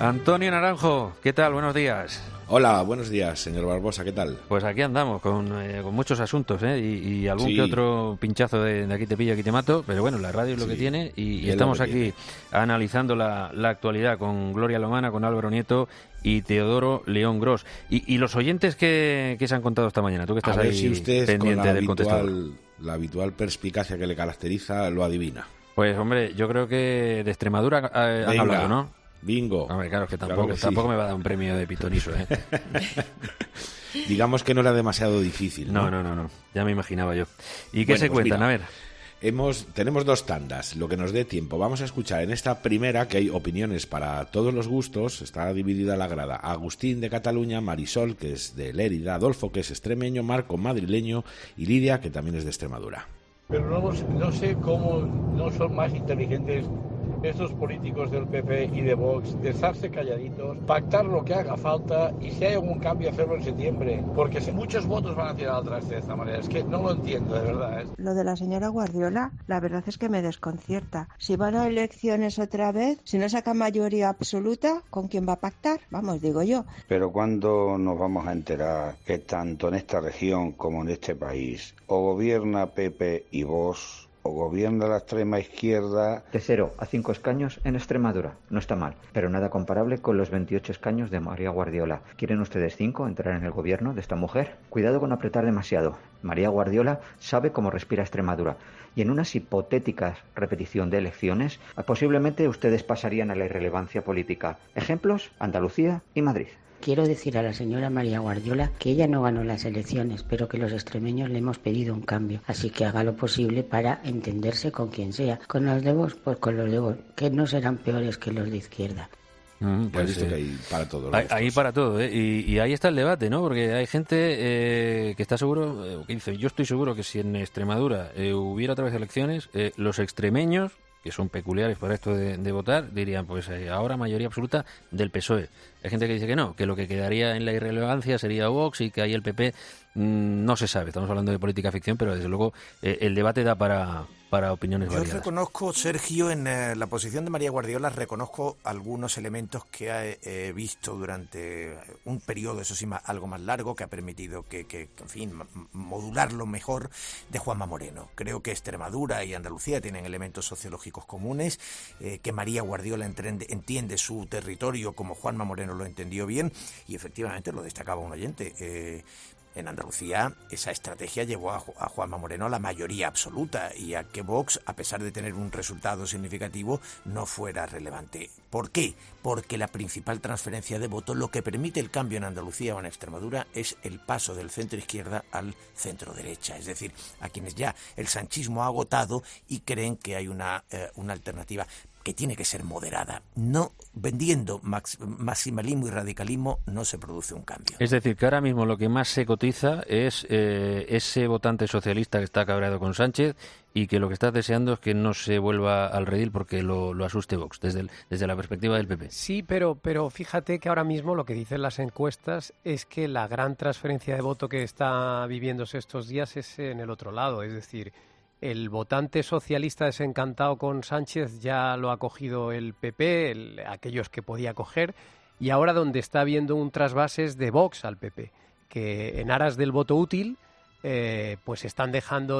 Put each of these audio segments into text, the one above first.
Antonio Naranjo, ¿qué tal? Buenos días. Hola, buenos días, señor Barbosa, ¿qué tal? Pues aquí andamos con muchos asuntos, y algún que otro pinchazo de aquí te pillo, aquí te mato, pero bueno, la radio es lo que tiene y estamos aquí analizando la actualidad con Gloria Lomana, con Álvaro Nieto y Teodoro León Gros. Y los oyentes que se han contado esta mañana, tú que estás ahí si usted pendiente del contestador. La habitual perspicacia que le caracteriza lo adivina. Pues hombre, yo creo que de Extremadura han hablado, ¿no? Bingo. Hombre, claro, que tampoco me va a dar un premio de pitoniso, ¿eh? Digamos que no era demasiado difícil, ¿no? No, ya me imaginaba yo. ¿Y qué se cuentan? Mira, a ver. Tenemos 2 tandas, lo que nos dé tiempo. Vamos a escuchar en esta primera, que hay opiniones para todos los gustos, está dividida la grada. Agustín, de Cataluña, Marisol, que es de Lérida, Adolfo, que es extremeño, Marco, madrileño, y Lidia, que también es de Extremadura. Pero no sé cómo no son más inteligentes estos políticos del PP y de Vox, de estarse calladitos, pactar lo que haga falta y si hay algún cambio hacerlo en septiembre, porque muchos votos van a tirar al traste de esta manera. Es que no lo entiendo, de verdad. Lo de la señora Guardiola, la verdad es que me desconcierta. Si van a elecciones otra vez, si no saca mayoría absoluta, ¿con quién va a pactar? Vamos, digo yo. Pero ¿cuándo nos vamos a enterar que tanto en esta región como en este país o gobierna PP y Vox o gobierna la extrema izquierda? De 0 a 5 escaños en Extremadura. No está mal, pero nada comparable con los 28 escaños de María Guardiola. ¿Quieren ustedes 5 entrar en el gobierno de esta mujer? Cuidado con apretar demasiado. María Guardiola sabe cómo respira Extremadura. Y en unas hipotéticas repetición de elecciones, posiblemente ustedes pasarían a la irrelevancia política. Ejemplos: Andalucía y Madrid. Quiero decir a la señora María Guardiola que ella no ganó las elecciones, pero que los extremeños le hemos pedido un cambio. Así que haga lo posible para entenderse con quien sea. Con los de Vox, pues con los de Vox, que no serán peores que los de izquierda. Pues que hay para todo. Hay para todo, ¿eh? Y ahí está el debate, ¿no? Porque hay gente que está seguro, que dice, yo estoy seguro que si en Extremadura hubiera otra vez elecciones, los extremeños, que son peculiares para esto de votar, dirían, pues ahora mayoría absoluta del PSOE. Hay gente que dice que no, que lo que quedaría en la irrelevancia sería Vox y que ahí el PP no se sabe. Estamos hablando de política ficción, pero desde luego el debate da para opiniones variadas. Yo reconozco, Sergio, en la posición de María Guardiola, reconozco algunos elementos que he visto durante un periodo, eso sí, algo más largo, que ha permitido que en fin, modularlo mejor, de Juanma Moreno. Creo que Extremadura y Andalucía tienen elementos sociológicos comunes, que María Guardiola entiende su territorio como Juanma Moreno lo entendió bien, y efectivamente lo destacaba un oyente. En Andalucía esa estrategia llevó a Juanma Moreno a la mayoría absoluta y a que Vox, a pesar de tener un resultado significativo, no fuera relevante. ¿Por qué? Porque la principal transferencia de voto, lo que permite el cambio en Andalucía o en Extremadura, es el paso del centro izquierda al centro derecha. Es decir, a quienes ya el sanchismo ha agotado y creen que hay una alternativa que tiene que ser moderada. No vendiendo maximalismo y radicalismo no se produce un cambio. Es decir, que ahora mismo lo que más se cotiza es ese votante socialista que está cabreado con Sánchez y que lo que está deseando es que no se vuelva al redil porque lo asuste Vox, desde la perspectiva del PP. Sí, pero fíjate que ahora mismo lo que dicen las encuestas es que la gran transferencia de voto que está viviéndose estos días es en el otro lado, es decir, el votante socialista desencantado con Sánchez ya lo ha cogido el PP, aquellos que podía coger, y ahora donde está habiendo un trasvase es de Vox al PP, que en aras del voto útil, pues están dejando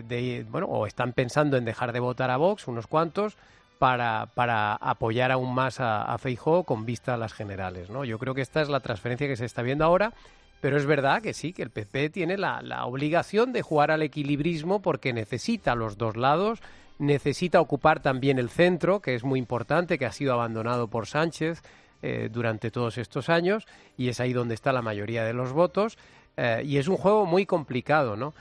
o están pensando en dejar de votar a Vox, unos cuantos, para apoyar aún más a Feijóo con vista a las generales, ¿no? Yo creo que esta es la transferencia que se está viendo ahora. Pero es verdad que sí, que el PP tiene la obligación de jugar al equilibrismo porque necesita los dos lados, necesita ocupar también el centro, que es muy importante, que ha sido abandonado por Sánchez durante todos estos años, y es ahí donde está la mayoría de los votos, y es un juego muy complicado, ¿no?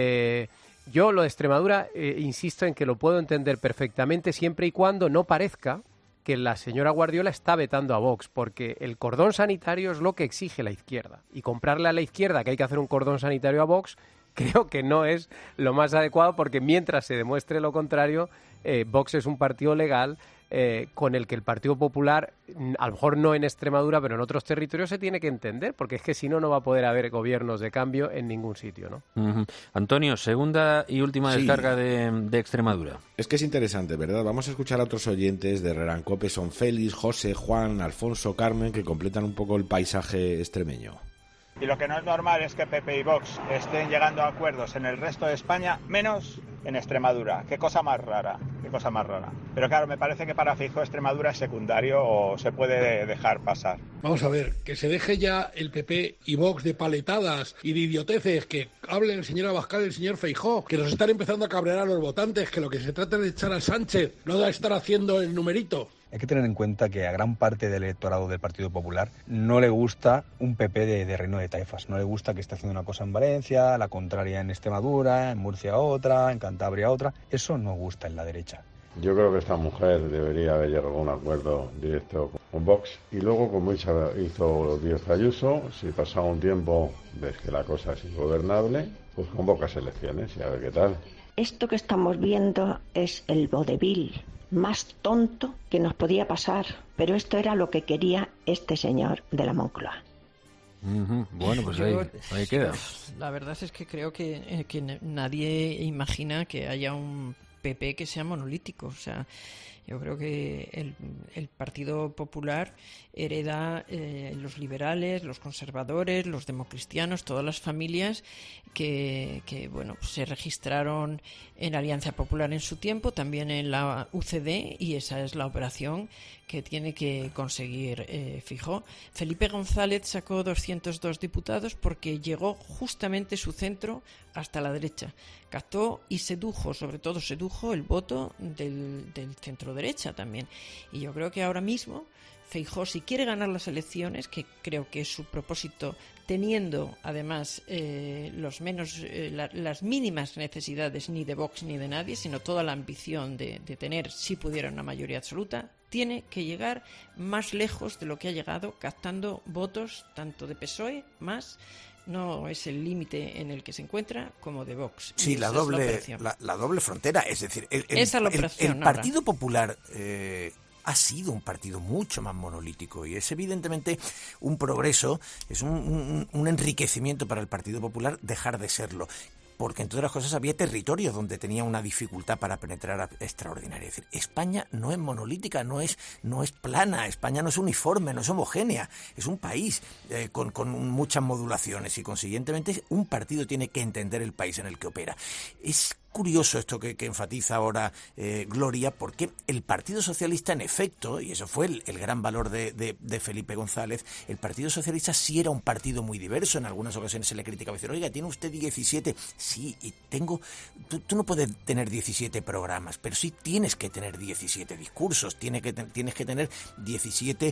Yo lo de Extremadura, insisto en que lo puedo entender perfectamente siempre y cuando no parezca que la señora Guardiola está vetando a Vox, porque el cordón sanitario es lo que exige la izquierda. Y comprarle a la izquierda que hay que hacer un cordón sanitario a Vox, creo que no es lo más adecuado, porque mientras se demuestre lo contrario, Vox es un partido legal, con el que el Partido Popular, a lo mejor no en Extremadura, pero en otros territorios se tiene que entender, porque es que si no, no va a poder haber gobiernos de cambio en ningún sitio, ¿no? Uh-huh. Antonio, segunda y última descarga de Extremadura. Es que es interesante, ¿verdad? Vamos a escuchar a otros oyentes de Rerancope, son Félix, José, Juan, Alfonso, Carmen, que completan un poco el paisaje extremeño. Y lo que no es normal es que PP y Vox estén llegando a acuerdos en el resto de España, menos en Extremadura. Qué cosa más rara, qué cosa más rara. Pero claro, me parece que para Feijóo Extremadura es secundario o se puede dejar pasar. Vamos a ver, que se deje ya el PP y Vox de paletadas y de idioteces, que hable el señor Abascal y el señor Feijóo, que nos están empezando a cabrear a los votantes, que lo que se trata es de echar a Sánchez, no de estar haciendo el numerito. Hay que tener en cuenta que a gran parte del electorado del Partido Popular no le gusta un PP de reino de taifas. No le gusta que esté haciendo una cosa en Valencia, la contraria en Extremadura, en Murcia otra, en Cantabria otra. Eso no gusta en la derecha. Yo creo que esta mujer debería haber llegado a un acuerdo directo con Vox. Y luego, como hizo Díaz Ayuso, si pasa un tiempo ves que la cosa es ingobernable, pues convocas elecciones y a ver qué tal. Esto que estamos viendo es el vodevil más tonto que nos podía pasar, pero esto era lo que quería este señor de la Moncloa. Bueno, pues ahí queda. La verdad es que creo que nadie imagina que haya un PP que sea monolítico. O sea, yo creo que el Partido Popular hereda los liberales, los conservadores, los democristianos, todas las familias que bueno, pues se registraron en Alianza Popular en su tiempo, también en la UCD, y esa es la operación que tiene que conseguir Feijóo. Felipe González sacó 202 diputados porque llegó justamente su centro hasta la derecha. Captó y sedujo, sobre todo sedujo el voto del centro derecha también. Y yo creo que ahora mismo Feijóo, si quiere ganar las elecciones, que creo que es su propósito, teniendo además las mínimas necesidades ni de Vox ni de nadie, sino toda la ambición de tener, si pudiera, una mayoría absoluta, tiene que llegar más lejos de lo que ha llegado, captando votos tanto de PSOE más, no es el límite en el que se encuentra, como de Vox. Sí, la doble frontera, es decir, el Partido Popular ha sido un partido mucho más monolítico y es evidentemente un progreso, es un enriquecimiento para el Partido Popular dejar de serlo. Porque entre otras cosas había territorios donde tenía una dificultad para penetrar extraordinaria. Es decir, España no es monolítica, no es plana, España no es uniforme, no es homogénea, es un país con muchas modulaciones y consiguientemente un partido tiene que entender el país en el que opera. Es curioso esto que enfatiza ahora Gloria, porque el Partido Socialista, en efecto, y eso fue el gran valor de Felipe González, el Partido Socialista sí era un partido muy diverso. En algunas ocasiones se le criticaba, decir, oiga, ¿tiene usted 17? Sí, y tú no puedes tener 17 programas, pero sí tienes que tener 17 discursos, tienes que tener 17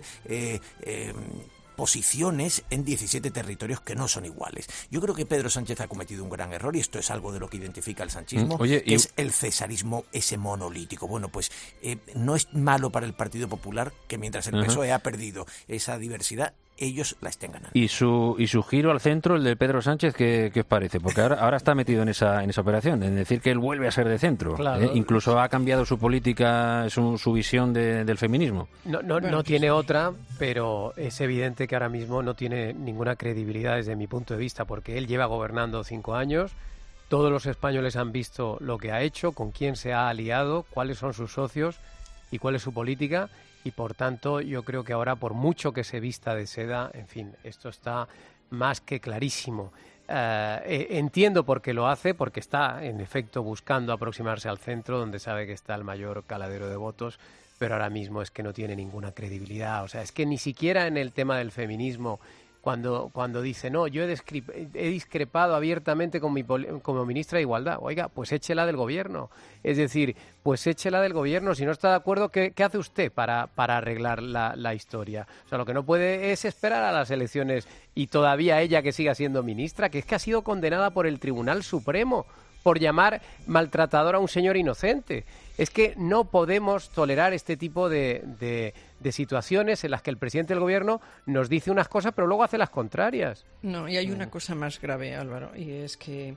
posiciones en 17 territorios que no son iguales. Yo creo que Pedro Sánchez ha cometido un gran error y esto es algo de lo que identifica el sanchismo, que es el cesarismo ese monolítico. Bueno, pues no es malo para el Partido Popular que mientras el PSOE ha perdido esa diversidad, ellos la estén ganando. ¿Y su giro al centro, el de Pedro Sánchez, qué os parece? Porque ahora está metido en esa operación, en decir que él vuelve a ser de centro. Claro. Incluso ha cambiado su política, su visión del feminismo. No tiene otra, pero es evidente que ahora mismo no tiene ninguna credibilidad desde mi punto de vista, porque él lleva gobernando 5 años, todos los españoles han visto lo que ha hecho, con quién se ha aliado, cuáles son sus socios y cuál es su política. Y por tanto, yo creo que ahora, por mucho que se vista de seda, en fin, esto está más que clarísimo. Entiendo por qué lo hace, porque está, en efecto, buscando aproximarse al centro, donde sabe que está el mayor caladero de votos, pero ahora mismo es que no tiene ninguna credibilidad. O sea, es que ni siquiera en el tema del feminismo, cuando dice, no, yo he discrepado abiertamente como ministra de Igualdad. Oiga, pues échela del gobierno. Es decir, pues échela del gobierno. Si no está de acuerdo, ¿qué hace usted para arreglar la historia? O sea, lo que no puede es esperar a las elecciones y todavía ella que siga siendo ministra, que es que ha sido condenada por el Tribunal Supremo por llamar maltratador a un señor inocente. Es que no podemos tolerar este tipo de situaciones en las que el presidente del gobierno nos dice unas cosas pero luego hace las contrarias. No, y hay una cosa más grave, Álvaro, y es que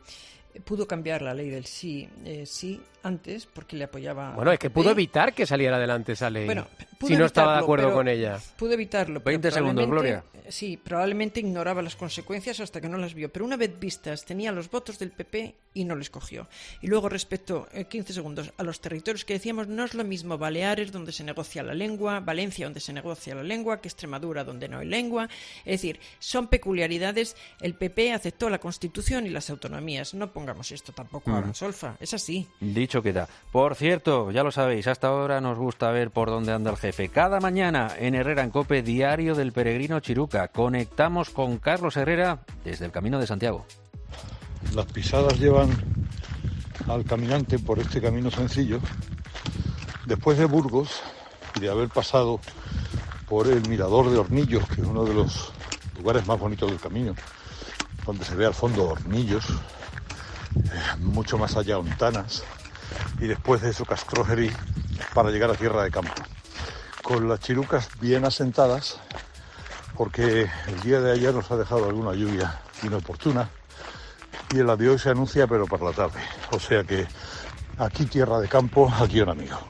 pudo cambiar la ley del sí antes porque le apoyaba. Bueno, es que pudo evitar que saliera adelante esa ley. Bueno, si no estaba de acuerdo con ella. Pudo evitarlo. 20 segundos, Gloria. Sí, probablemente ignoraba las consecuencias hasta que no las vio. Pero una vez vistas, tenía los votos del PP y no les cogió. Y luego, respecto, 15 segundos, a los territorios que decíamos, no es lo mismo Baleares, donde se negocia la lengua, Valencia, donde se negocia la lengua, que Extremadura, donde no hay lengua. Es decir, son peculiaridades. El PP aceptó la Constitución y las autonomías. No pongamos esto tampoco ahora en solfa. Es así. Dicho queda. Por cierto, ya lo sabéis, hasta ahora nos gusta ver por dónde anda el jefe. Cada mañana en Herrera en COPE, Diario del Peregrino Chiruca. Conectamos con Carlos Herrera desde el Camino de Santiago. Las pisadas llevan al caminante por este camino sencillo. Después de Burgos y de haber pasado por el Mirador de Hornillos, que es uno de los lugares más bonitos del camino, donde se ve al fondo Hornillos, mucho más allá Ontanas, y después de eso Castrojeri, para llegar a Tierra de Campo, con las chirucas bien asentadas, porque el día de ayer nos ha dejado alguna lluvia inoportuna y el adiós se anuncia pero para la tarde, o sea que aquí Tierra de Campo, aquí un amigo.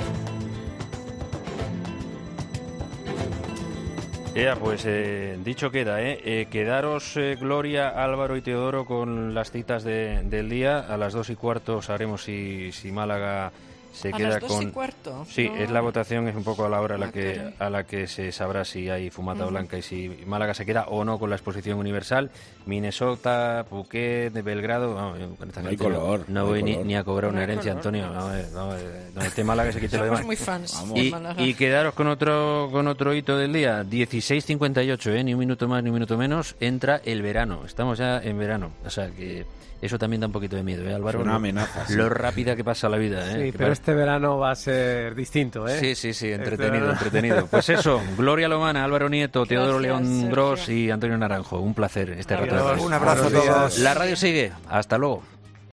Ya, pues dicho queda, quedaros Gloria, Álvaro y Teodoro con las citas del día. A las 2:15 sabremos si Málaga se queda con... ¿A las 2:15? Sí, no. es la votación, es un poco a la hora a la que se sabrá si hay fumata blanca y si Málaga se queda o no con la exposición universal. Minnesota, Phuket, Belgrado... No hay color. No voy ni a cobrar una herencia, Antonio. Donde esté Málaga se quite lo demás. Somos muy fans de Málaga. Y quedaros con otro hito del día. 16:58, ni un minuto más ni un minuto menos, entra el verano. Estamos ya en verano. O sea que... Eso también da un poquito de miedo, Álvaro? Es una amenaza. Lo rápida que pasa la vida, Sí, pero este verano va a ser distinto, Sí, entretenido. Pues eso, Gloria Lomana, Álvaro Nieto, Teodoro León Gros y Antonio Naranjo. Un placer este rato. Un abrazo a todos. La radio sigue. Hasta luego.